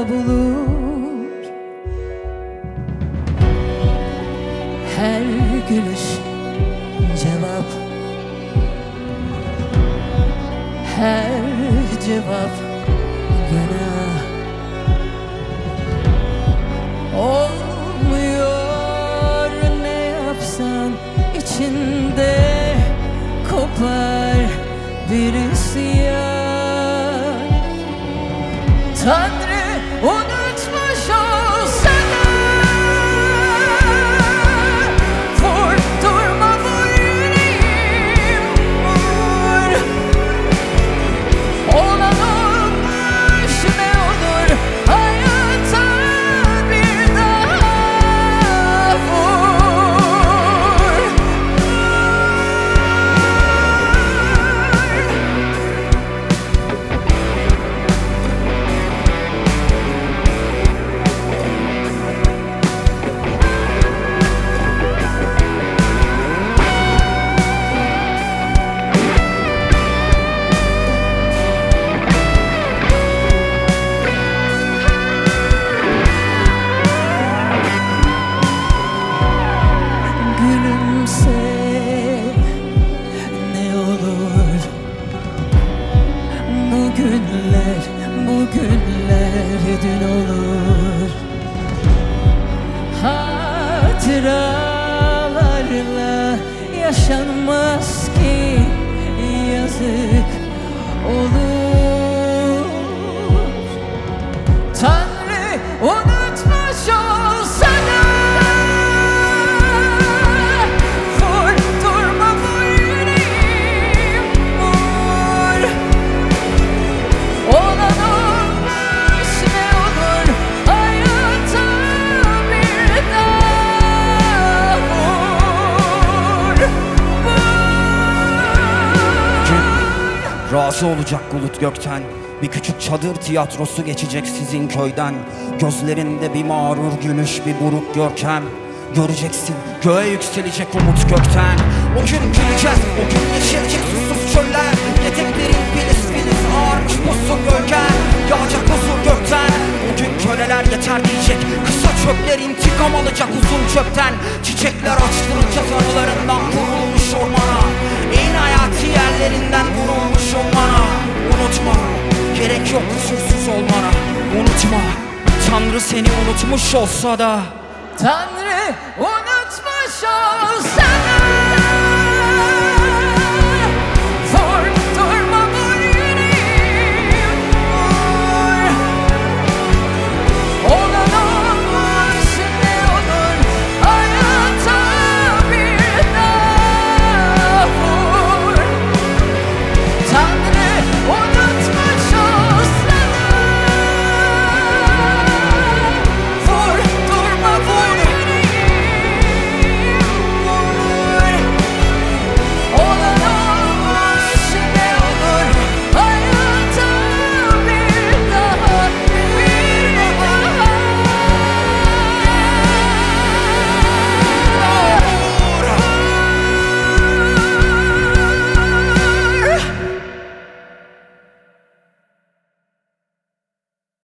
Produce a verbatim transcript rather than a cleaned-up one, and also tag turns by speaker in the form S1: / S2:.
S1: bulur. Her gülüş cevap, her cevap günah. Olmuyor ne yapsan, içinde kopar bir isyan. Tanrı unutmuş olsana, vur durma bu yüreğim, vur. Olan olmuş ne olur, hayata bir daha vur. Gülümse ne olur, bugünler, bugünler dün olur. Hatıralarla yaşanmaz ki, yazık olur. Tanrı unutmuş olsana, vur durma bu yüreğim, vur. Olan olmuş ne olur, hayata bir daha vur, vur.
S2: Razı olacak bulut gökten, bir küçük çadır tiyatrosu geçecek sizin köyden. Gözlerinde bir mağrur gülüş, bir buruk görkem. Göreceksin göğe yükselecek umut gökten. O gün güleceğiz, o gün yeşerecek susuz çöller. Eteklerin filiz filiz ağarmış mutsuz gölgen. Yağacak huzur gökten, bugün köleler yeter diyecek. Kısa çöpler intikam alacak uzun çöpten. Çiçekler açtıracak anılarından vurulmuş ormana. En hayati yerlerinden vurulmuş ormana. Unutma, gerek yok kusursuz olmana. Unutma, Tanrı seni unutmuş olsa da.
S1: Tanrı unutmuş olsana.